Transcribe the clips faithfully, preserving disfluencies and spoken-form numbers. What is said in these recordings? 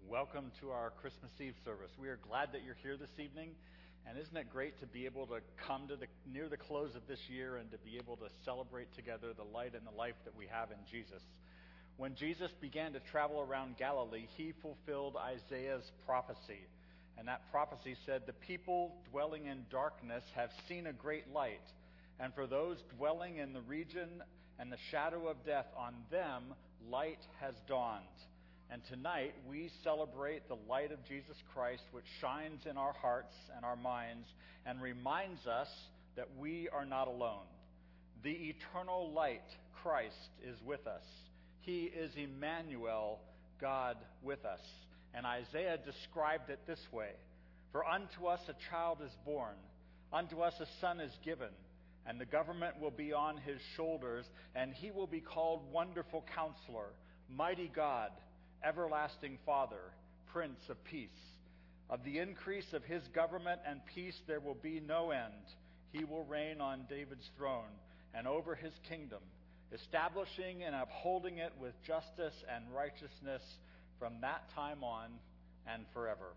Welcome to our Christmas Eve service. We are glad that you're here this evening, and isn't it great to be able to come to the near the close of this year and to be able to celebrate together the light and the life that we have in Jesus. When Jesus began to travel around Galilee, he fulfilled Isaiah's prophecy, and that prophecy said, "The people dwelling in darkness have seen a great light, and for those dwelling in the region and the shadow of death, on them light has dawned." And tonight we celebrate the light of Jesus Christ, which shines in our hearts and our minds and reminds us that we are not alone. The eternal light, Christ, is with us. He is Emmanuel, God with us. And Isaiah described it this way: "For unto us a child is born, unto us a son is given, and the government will be on his shoulders, and he will be called Wonderful Counselor, Mighty God, Everlasting Father, Prince of Peace. Of the increase of his government and peace there will be no end. He will reign on David's throne and over his kingdom, establishing and upholding it with justice and righteousness from that time on and forever."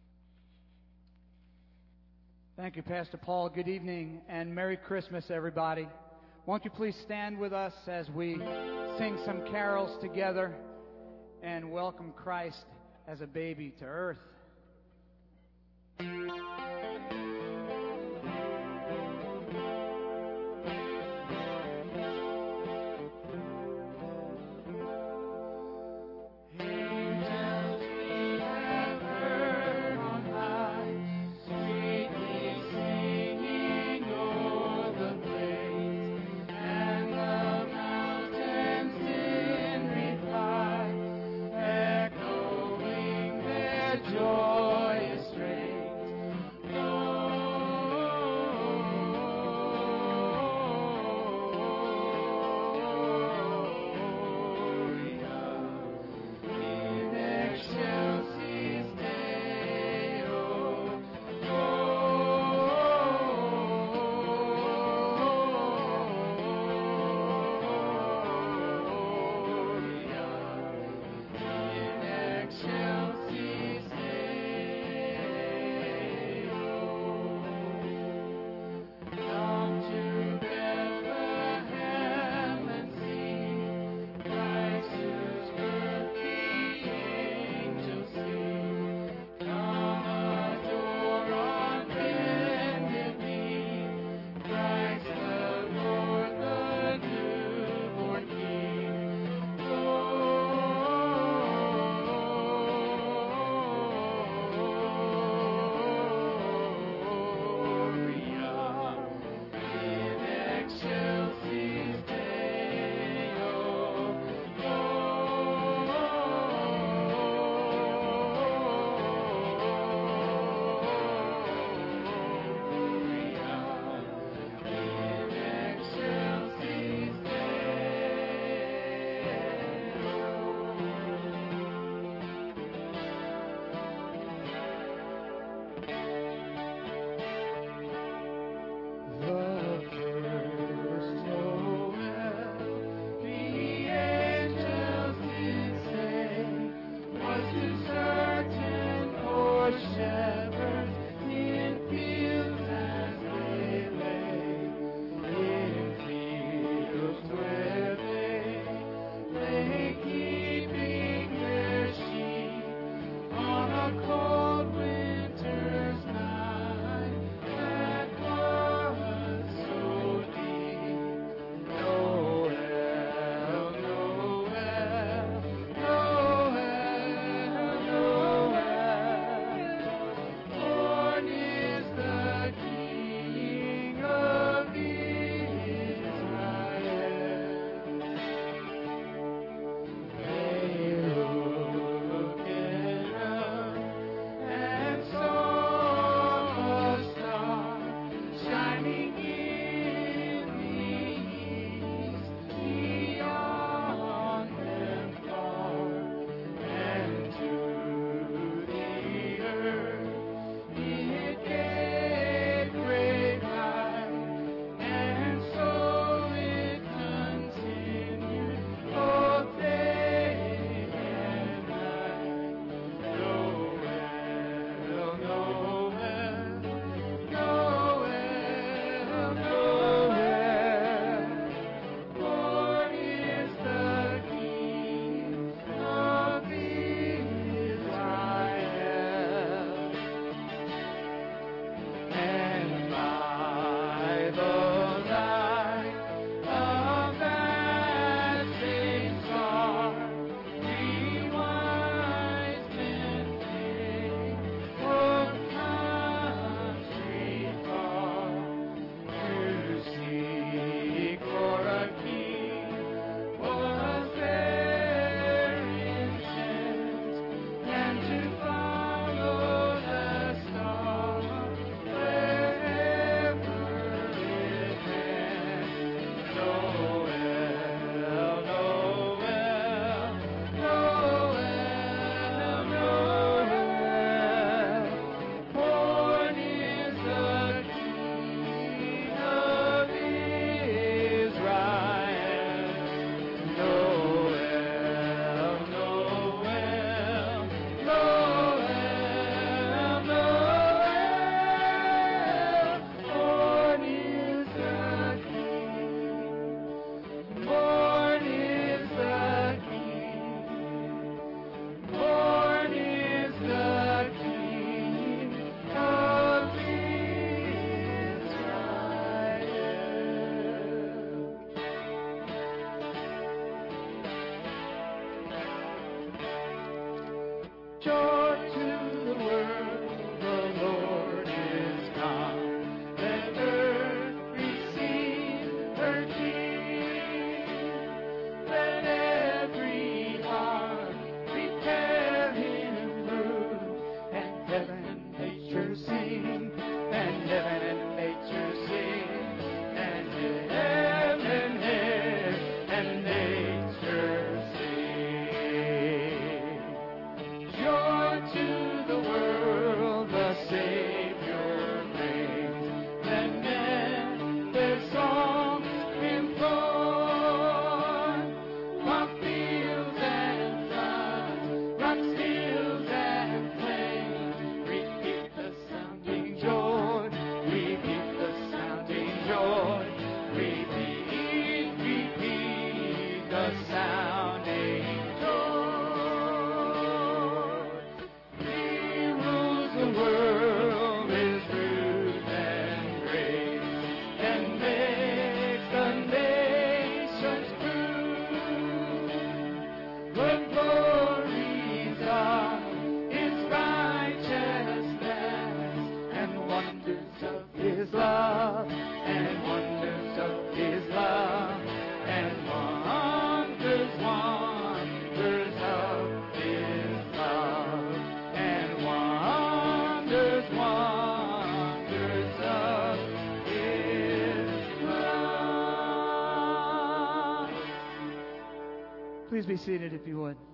Thank you, Pastor Paul. Good evening and Merry Christmas, everybody. Won't you please stand with us as we sing some carols together and welcome Christ as a baby to earth. Joy is straight. Joy to the world, the Lord is come. Let earth receive her King. Let every heart prepare him room, and heaven and nature sing, and heaven and nature sing, and heaven and nature sing. Joy to the world, the Savior reigns. Let men their songs employ, while fields and floods, rocks, hills and plains, repeat the sounding joy, repeat the sounding joy, repeat, repeat the sounding joy. He rules the world, his truth and grace, and makes the nations prove the glories of his righteousness, and wonders of his love, and wonders of his love, and wonders, wonders of his love, and wonders, wonders of his love. Please be seated if you would.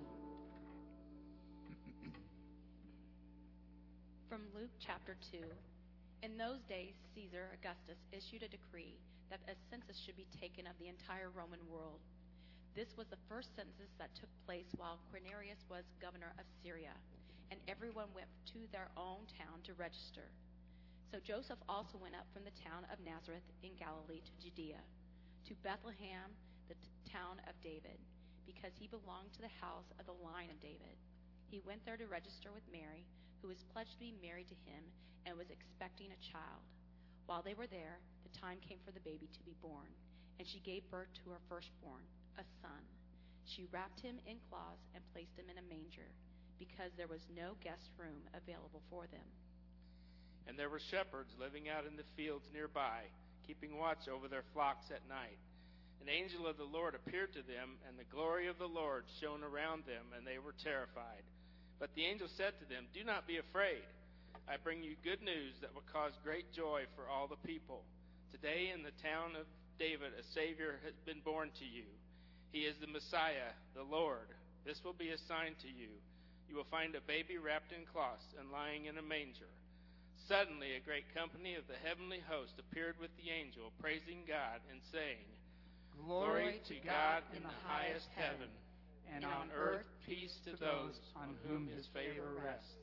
From Luke chapter two. In those days, Caesar Augustus issued a decree that a census should be taken of the entire Roman world. This was the first census that took place while Quirinius was governor of Syria, and everyone went to their own town to register. So Joseph also went up from the town of Nazareth in Galilee to Judea, to Bethlehem, the t- town of David, because he belonged to the house of the line of David. He went there to register with Mary, who was pledged to be married to him and was expecting a child. While they were there, the time came for the baby to be born, and she gave birth to her firstborn, a son. She wrapped him in cloths and placed him in a manger, because there was no guest room available for them. And there were shepherds living out in the fields nearby, keeping watch over their flocks at night. An angel of the Lord appeared to them, and the glory of the Lord shone around them, and they were terrified. But the angel said to them, "Do not be afraid. I bring you good news that will cause great joy for all the people. Today in the town of David a Savior has been born to you. He is the Messiah, the Lord. This will be a sign to you. You will find a baby wrapped in cloths and lying in a manger." Suddenly a great company of the heavenly host appeared with the angel, praising God and saying, "Glory to God in the highest heaven, and on earth peace to those on whom his favor rests."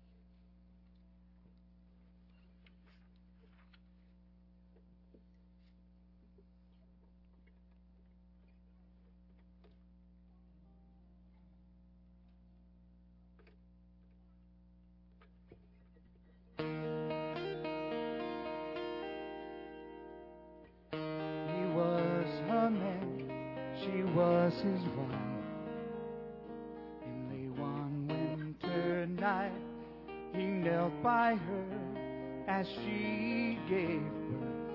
He was her man, she was his wife. In the one winter night, he knelt by her as she gave birth.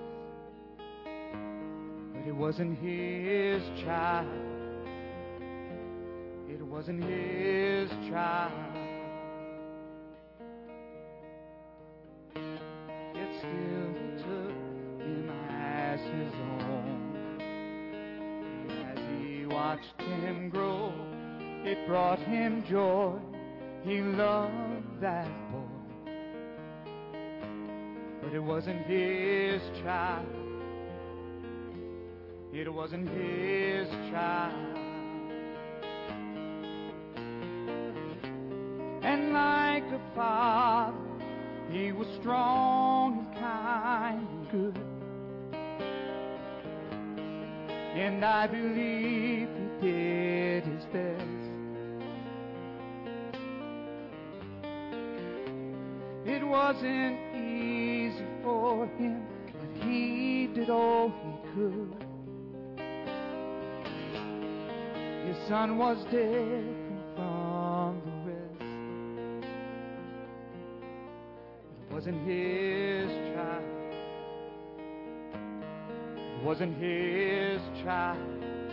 But it wasn't his child. It wasn't his child. Yet still he took him as his own. As he watched him grow, it brought him joy. He loved that boy. But it wasn't his child. It wasn't his child. And like a father, he was strong and kind and good. And I believe he did his best. It wasn't easy for him, but he did all he could. His son was different from the rest. wasn't his child. It wasn't his child.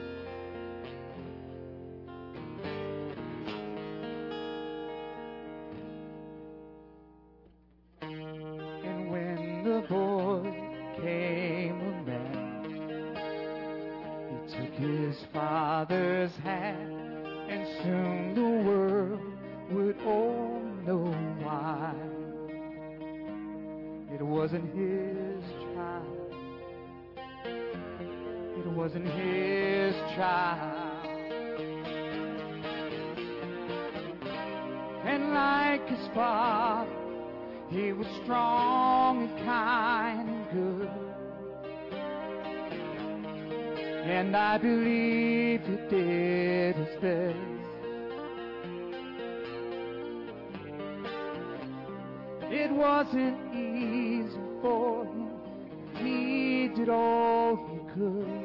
And when the boy came a man, he took his father's hand, and soon the world would all know why. It wasn't his child. It wasn't his child. And like his father, he was strong and kind and good. And I believe he did his best. It wasn't easy for him. He did all he could.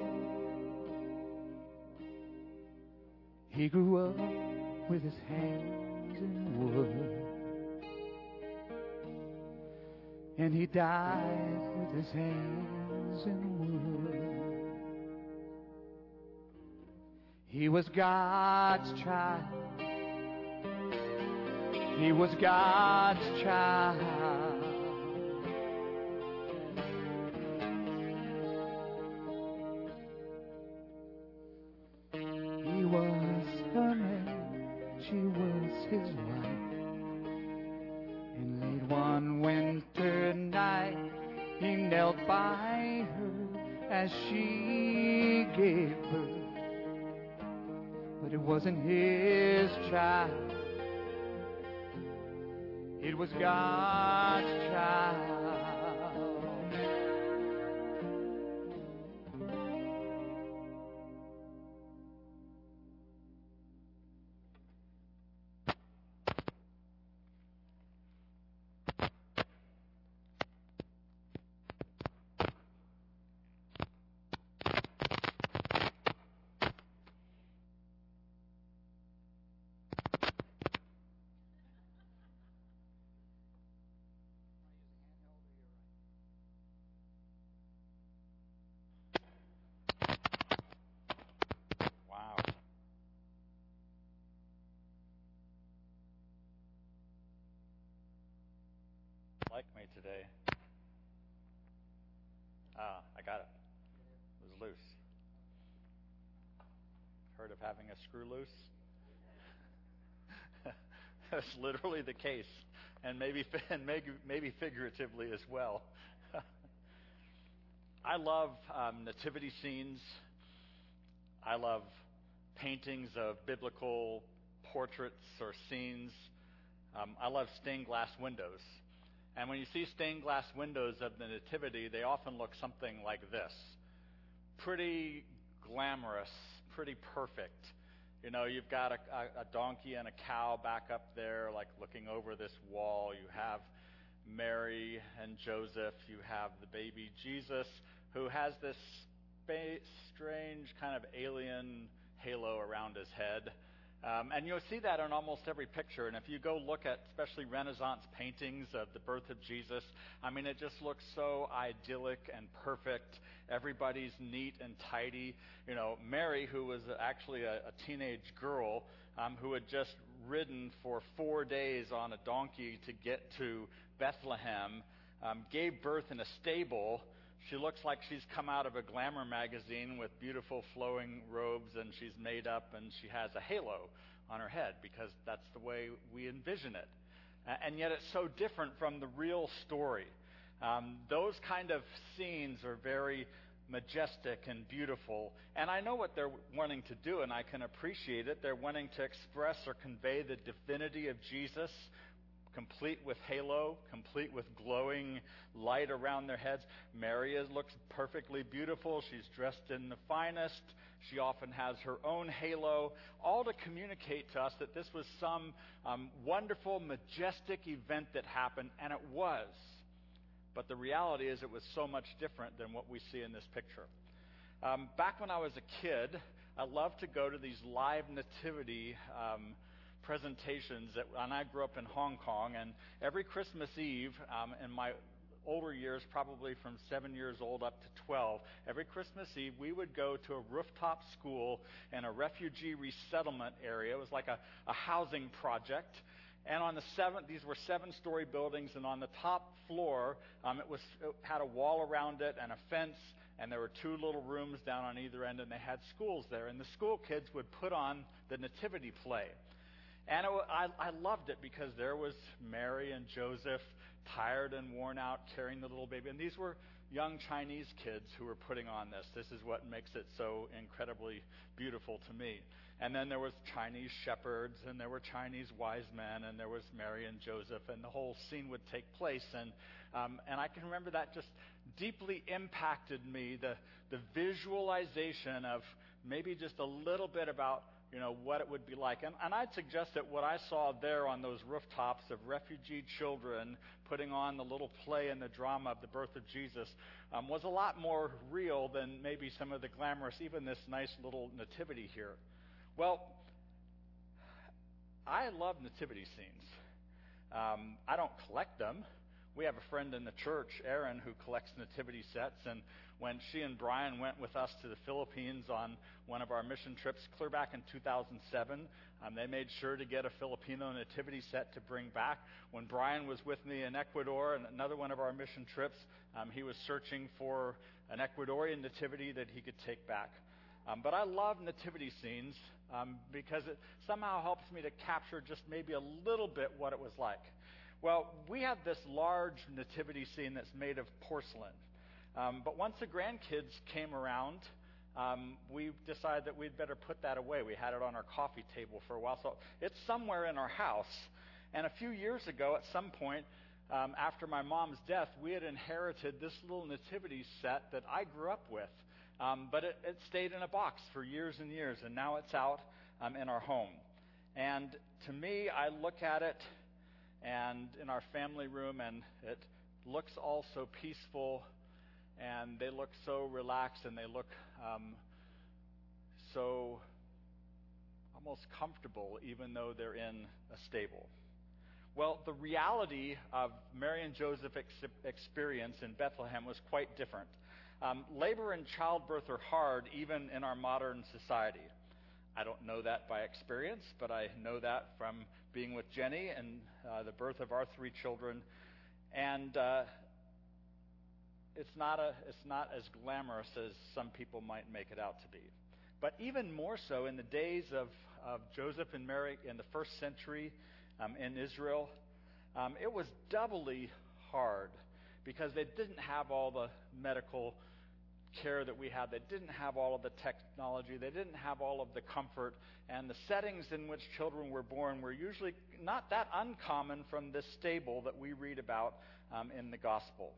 He grew up with his hands in wood, and he died with his hands in wood. He was God's child. He was God's child. He was her man, she was his wife. And late one winter night, he knelt by her as she gave birth. But it wasn't his child. It was God's child. Like me today. Ah, I got it. It was loose. Heard of having a screw loose? That's literally the case, and maybe and maybe, maybe figuratively as well. I love um, nativity scenes. I love paintings of biblical portraits or scenes. Um, I love stained glass windows. And when you see stained glass windows of the Nativity, they often look something like this. Pretty glamorous, pretty perfect. You know, you've got a, a, a donkey and a cow back up there, like looking over this wall. You have Mary and Joseph. You have the baby Jesus, who has this spa- strange kind of alien halo around his head. Um, and you'll see that in almost every picture. And if you go look at especially Renaissance paintings of the birth of Jesus, I mean, it just looks so idyllic and perfect. Everybody's neat and tidy. You know, Mary, who was actually a, a teenage girl um, who had just ridden for four days on a donkey to get to Bethlehem, um, gave birth in a stable. She looks like she's come out of a glamour magazine with beautiful flowing robes, and she's made up, and she has a halo on her head because that's the way we envision it. Uh, and yet it's so different from the real story. Um, those kind of scenes are very majestic and beautiful. And I know what they're wanting to do, and I can appreciate it. They're wanting to express or convey the divinity of Jesus, complete with halo, complete with glowing light around their heads. Mary is, looks perfectly beautiful. She's dressed in the finest. She often has her own halo, all to communicate to us that this was some um, wonderful, majestic event that happened, and it was. But the reality is it was so much different than what we see in this picture. Um, back when I was a kid, I loved to go to these live nativity um presentations that, and I grew up in Hong Kong, and every Christmas Eve, um, in my older years, probably from seven years old up to twelve, every Christmas Eve we would go to a rooftop school in a refugee resettlement area. It was like a, a housing project. And on the seventh, these were seven-story buildings, and on the top floor, um, it was it had a wall around it and a fence, and there were two little rooms down on either end, and they had schools there. And the school kids would put on the nativity play. And it, I, I loved it because there was Mary and Joseph, tired and worn out, carrying the little baby. And these were young Chinese kids who were putting on this. This is what makes it so incredibly beautiful to me. And then there was Chinese shepherds, and there were Chinese wise men, and there was Mary and Joseph, and the whole scene would take place. And um, and I can remember that just deeply impacted me, the the visualization of maybe just a little bit about, you know, what it would be like. And, and I'd suggest that what I saw there on those rooftops of refugee children putting on the little play and the drama of the birth of Jesus um, was a lot more real than maybe some of the glamorous, even this nice little nativity here. Well, I love nativity scenes. Um, I don't collect them. We have a friend in the church, Erin, who collects nativity sets, and when she and Brian went with us to the Philippines on one of our mission trips clear back in two thousand seven, um, they made sure to get a Filipino nativity set to bring back. When Brian was with me in Ecuador and another one of our mission trips, um, he was searching for an Ecuadorian nativity that he could take back. Um, but I love nativity scenes um, because it somehow helps me to capture just maybe a little bit what it was like. Well, we have this large nativity scene that's made of porcelain. Um, but once the grandkids came around, um, we decided that we'd better put that away. We had it on our coffee table for a while, so it's somewhere in our house. And a few years ago, at some point, um, after my mom's death, we had inherited this little nativity set that I grew up with. Um, but it, it stayed in a box for years and years, and now it's out um, in our home. And to me, I look at it and in our family room, and it looks all so peaceful, and they look so relaxed, and they look um, so almost comfortable, even though they're in a stable. Well, the reality of Mary and Joseph's ex- experience in Bethlehem was quite different. Um, labor and childbirth are hard, even in our modern society. I don't know that by experience, but I know that from being with Jenny and uh, the birth of our three children. And uh, it's not a, it's not as glamorous as some people might make it out to be. But even more so in the days of, of Joseph and Mary in the first century um, in Israel, um, it was doubly hard because they didn't have all the medical care that we had. They didn't have all of the technology. They didn't have all of the comfort. And the settings in which children were born were usually not that uncommon from this stable that we read about um, in the gospel.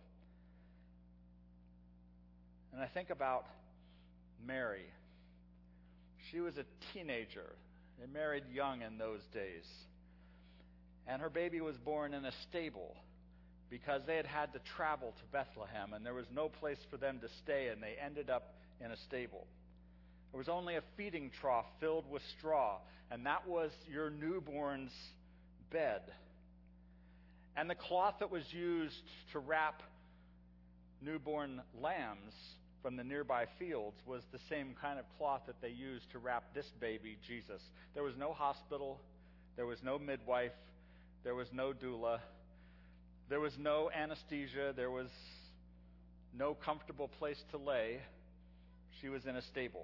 And I think about Mary. She was a teenager. They married young in those days. And her baby was born in a stable, because they had had to travel to Bethlehem, and there was no place for them to stay, and they ended up in a stable. There was only a feeding trough filled with straw, and that was your newborn's bed. And the cloth that was used to wrap newborn lambs from the nearby fields was the same kind of cloth that they used to wrap this baby, Jesus. There was no hospital. There was no midwife. There was no doula. There was no anesthesia. There was no comfortable place to lay. She was in a stable.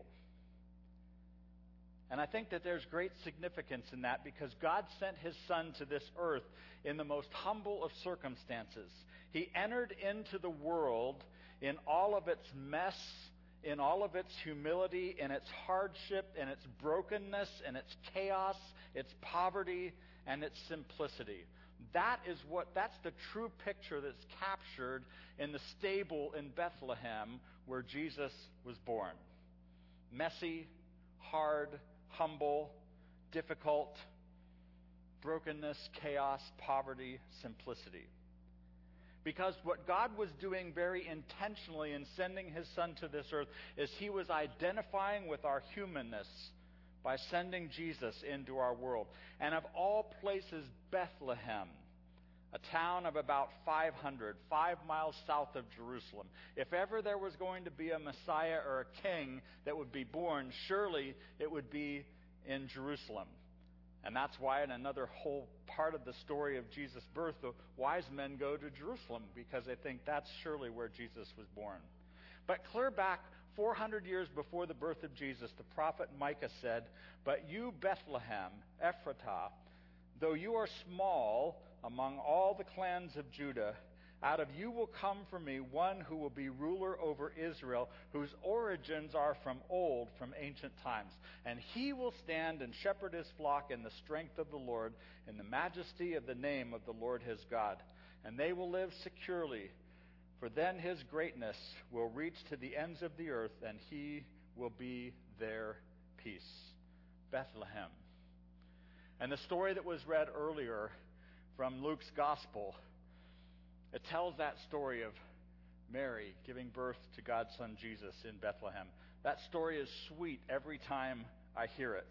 And I think that there's great significance in that because God sent his son to this earth in the most humble of circumstances. He entered into the world in all of its mess, in all of its humility, in its hardship, in its brokenness, in its chaos, its poverty, and its simplicity. That is what, that's the true picture that's captured in the stable in Bethlehem where Jesus was born. Messy, hard, humble, difficult, brokenness, chaos, poverty, simplicity. Because what God was doing very intentionally in sending his son to this earth is he was identifying with our humanness by sending Jesus into our world. And of all places, Bethlehem, a town of about five hundred, five miles south of Jerusalem. If ever there was going to be a Messiah or a king that would be born, surely it would be in Jerusalem. And that's why in another whole part of the story of Jesus' birth, the wise men go to Jerusalem, because they think that's surely where Jesus was born. But clear back four hundred years before the birth of Jesus, the prophet Micah said, "But you, Bethlehem, Ephratah, though you are small among all the clans of Judah, out of you will come for me one who will be ruler over Israel, whose origins are from old, from ancient times. And he will stand and shepherd his flock in the strength of the Lord, in the majesty of the name of the Lord his God. And they will live securely, for then his greatness will reach to the ends of the earth, and he will be their peace." Bethlehem. And the story that was read earlier from Luke's gospel, it tells that story of Mary giving birth to God's son Jesus in Bethlehem. That story is sweet every time I hear it.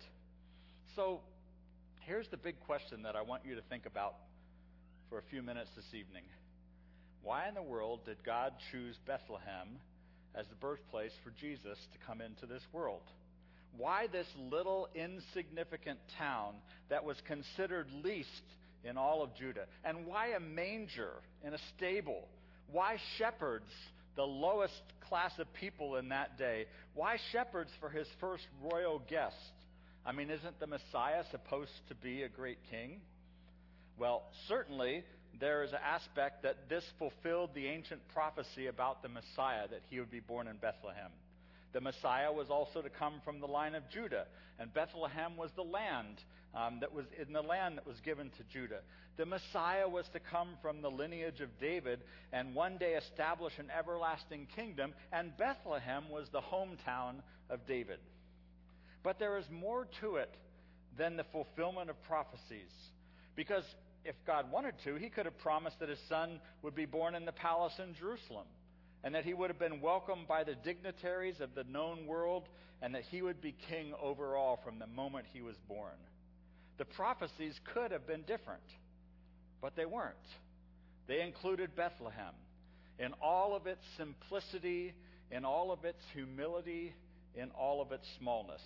So here's the big question that I want you to think about for a few minutes this evening. Why in the world did God choose Bethlehem as the birthplace for Jesus to come into this world? Why this little insignificant town that was considered least in all of Judah? And why a manger in a stable? Why shepherds, the lowest class of people in that day? Why shepherds for his first royal guest? I mean, isn't the Messiah supposed to be a great king? Well, certainly there is an aspect that this fulfilled the ancient prophecy about the Messiah, that he would be born in Bethlehem. The Messiah was also to come from the line of Judah, and Bethlehem was the land um, that was in the land that was given to Judah. The Messiah was to come from the lineage of David and one day establish an everlasting kingdom, and Bethlehem was the hometown of David. But there is more to it than the fulfillment of prophecies, because if God wanted to, he could have promised that his son would be born in the palace in Jerusalem, and that he would have been welcomed by the dignitaries of the known world, and that he would be king over all from the moment he was born. The prophecies could have been different, but they weren't. They included Bethlehem in all of its simplicity, in all of its humility, in all of its smallness.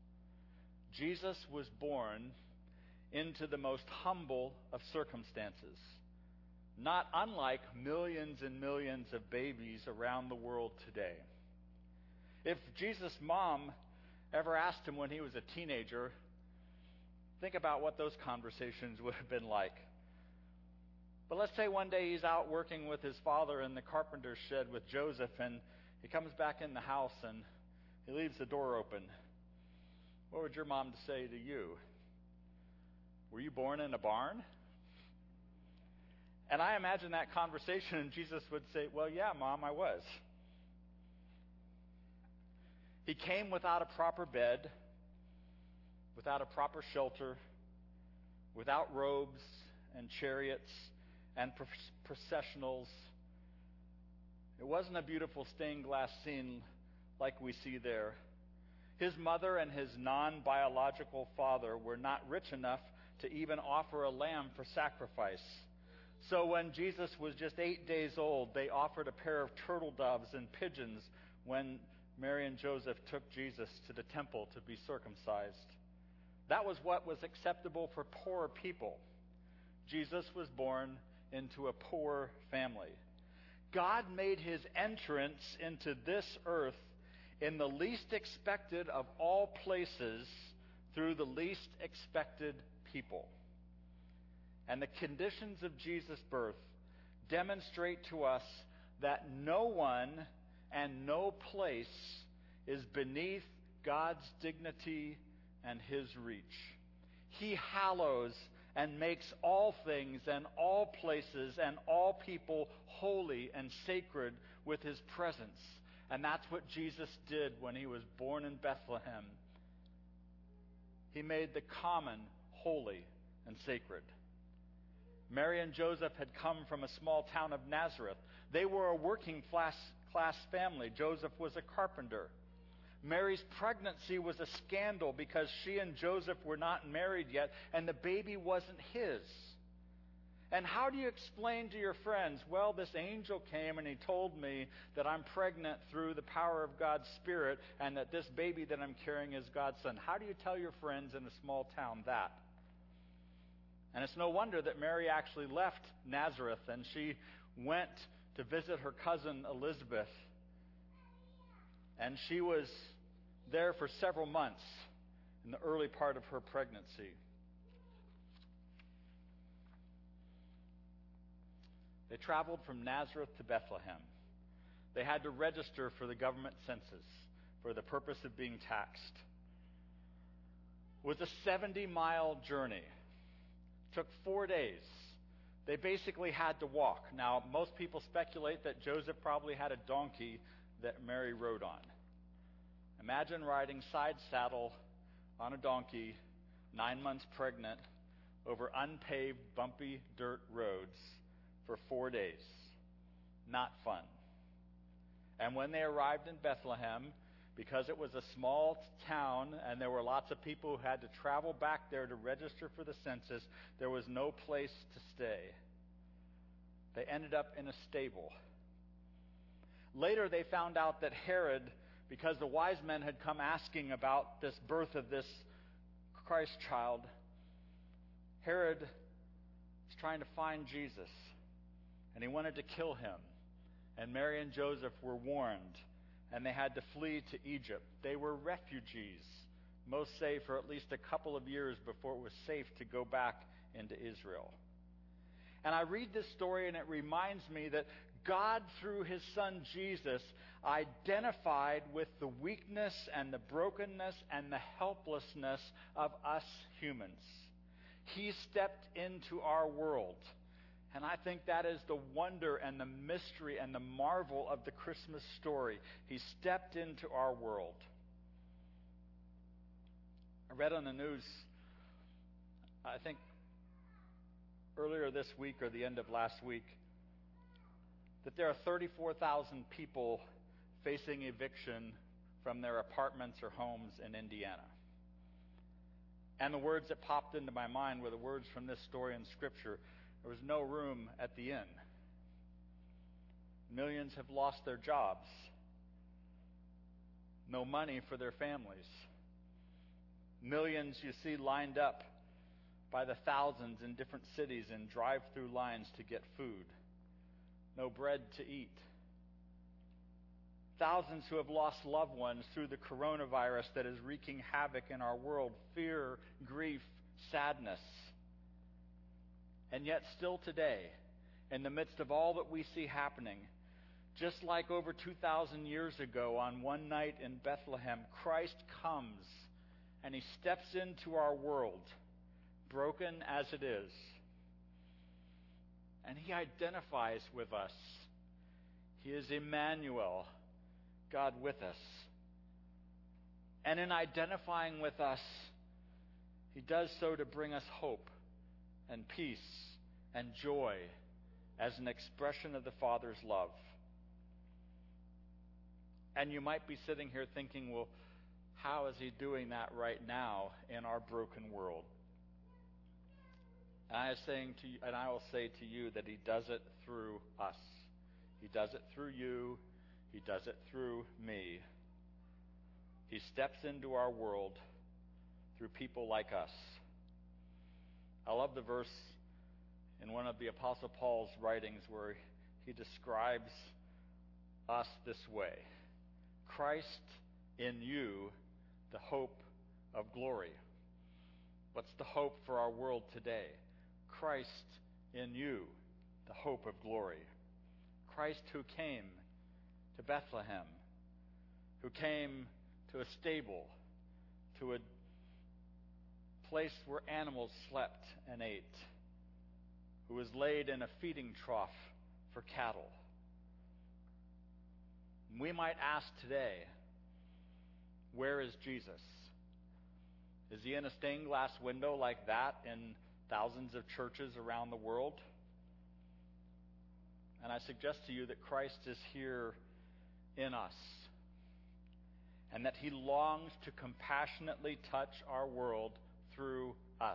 Jesus was born into the most humble of circumstances, not unlike millions and millions of babies around the world today. If Jesus' mom ever asked him when he was a teenager, think about what those conversations would have been like. But let's say one day he's out working with his father in the carpenter's shed with Joseph, and he comes back in the house and he leaves the door open. What would your mom say to you? Were you born in a barn? And I imagine that conversation, and Jesus would say, well, yeah, Mom, I was. He came without a proper bed, without a proper shelter, without robes and chariots and processionals. It wasn't a beautiful stained glass scene like we see there. His mother and his non-biological father were not rich enough to even offer a lamb for sacrifice. So when Jesus was just eight days old, they offered a pair of turtle doves and pigeons when Mary and Joseph took Jesus to the temple to be circumcised. That was what was acceptable for poor people. Jesus was born into a poor family. God made his entrance into this earth in the least expected of all places through the least expected people. And the conditions of Jesus' birth demonstrate to us that no one and no place is beneath God's dignity and his reach. He hallows and makes all things and all places and all people holy and sacred with his presence. And that's what Jesus did when he was born in Bethlehem. He made the common holy and sacred. Mary and Joseph had come from a small town of Nazareth. They were a working class, class family. Joseph was a carpenter. Mary's pregnancy was a scandal because she and Joseph were not married yet, and the baby wasn't his. And how do you explain to your friends, well, this angel came and he told me that I'm pregnant through the power of God's Spirit and that this baby that I'm carrying is God's son? How do you tell your friends in a small town that? And it's no wonder that Mary actually left Nazareth and she went to visit her cousin Elizabeth. And she was there for several months in the early part of her pregnancy. They traveled from Nazareth to Bethlehem. They had to register for the government census for the purpose of being taxed. It was a seventy-mile journey. It took four days. They basically had to walk. Now, most people speculate that Joseph probably had a donkey that Mary rode on. Imagine riding side saddle on a donkey, nine months pregnant, over unpaved, bumpy dirt roads for four days. Not fun. And when they arrived in Bethlehem, because it was a small town and there were lots of people who had to travel back there to register for the census, there was no place to stay. They ended up in a stable. Later they found out that Herod, because the wise men had come asking about this birth of this Christ child, Herod was trying to find Jesus. And he wanted to kill him. And Mary and Joseph were warned, and they had to flee to Egypt. They were refugees, most say for at least a couple of years before it was safe to go back into Israel. And I read this story, and it reminds me that God, through his son Jesus, identified with the weakness and the brokenness and the helplessness of us humans. He stepped into our world. And I think that is the wonder and the mystery and the marvel of the Christmas story. He stepped into our world. I read on the news, I think earlier this week or the end of last week, that there are thirty-four thousand people facing eviction from their apartments or homes in Indiana. And the words that popped into my mind were the words from this story in Scripture. There was no room at the inn. Millions have lost their jobs. No money for their families. Millions you see lined up by the thousands in different cities in drive-through lines to get food. No bread to eat. Thousands who have lost loved ones through the coronavirus that is wreaking havoc in our world. Fear, grief, sadness. And yet still today, in the midst of all that we see happening, just like over two thousand years ago on one night in Bethlehem, Christ comes and he steps into our world, broken as it is. And he identifies with us. He is Emmanuel, God with us. And in identifying with us, he does so to bring us hope and peace and joy as an expression of the Father's love. And you might be sitting here thinking, well, how is he doing that right now in our broken world? And I am saying to you, and I will say to you that he does it through us. He does it through you. He does it through me. He steps into our world through people like us. I love the verse in one of the Apostle Paul's writings where he describes us this way. Christ in you, the hope of glory. What's the hope for our world today? Christ in you, the hope of glory. Christ who came to Bethlehem, who came to a stable, to a place where animals slept and ate, who was laid in a feeding trough for cattle. We might ask today, where is Jesus? Is he in a stained glass window like that in thousands of churches around the world? And I suggest to you that Christ is here in us. and that he longs to compassionately touch our world through us.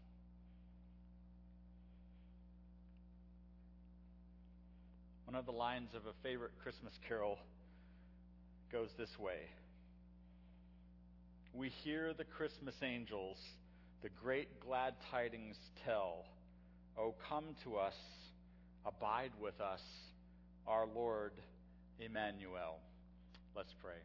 One of the lines of a favorite Christmas carol goes this way. We hear the Christmas angels the great glad tidings tell. O come to us, abide with us, our Lord Emmanuel. Let's pray.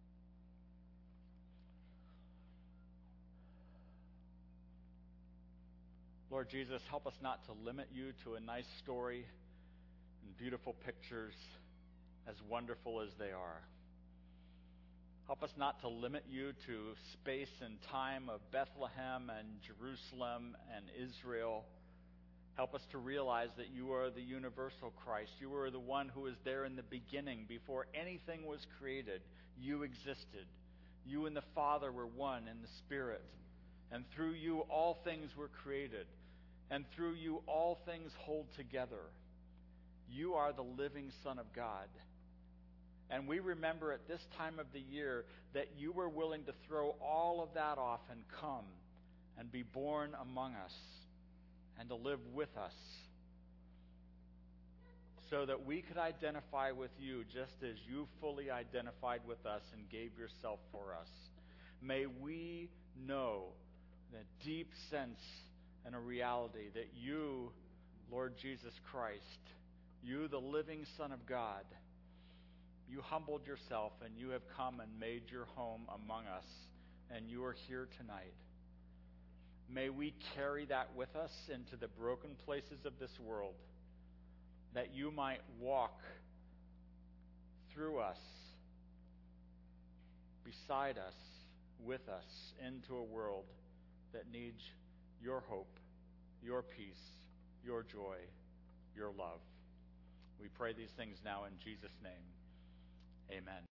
Lord Jesus, help us not to limit you to a nice story and beautiful pictures, as wonderful as they are. Help us not to limit you to space and time of Bethlehem and Jerusalem and Israel. Help us to realize that you are the universal Christ. You are the one who was there in the beginning. Before anything was created, you existed. You and the Father were one in the Spirit. And through you, all things were created. And through you, all things hold together. You are the living Son of God. And we remember at this time of the year that you were willing to throw all of that off and come and be born among us and to live with us so that we could identify with you just as you fully identified with us and gave yourself for us. May we know the deep sense and a reality that you, Lord Jesus Christ, you, the living Son of God, you humbled yourself and you have come and made your home among us, and you are here tonight. May we carry that with us into the broken places of this world, that you might walk through us, beside us, with us, into a world that needs your hope, your peace, your joy, your love. We pray these things now in Jesus' name. Amen.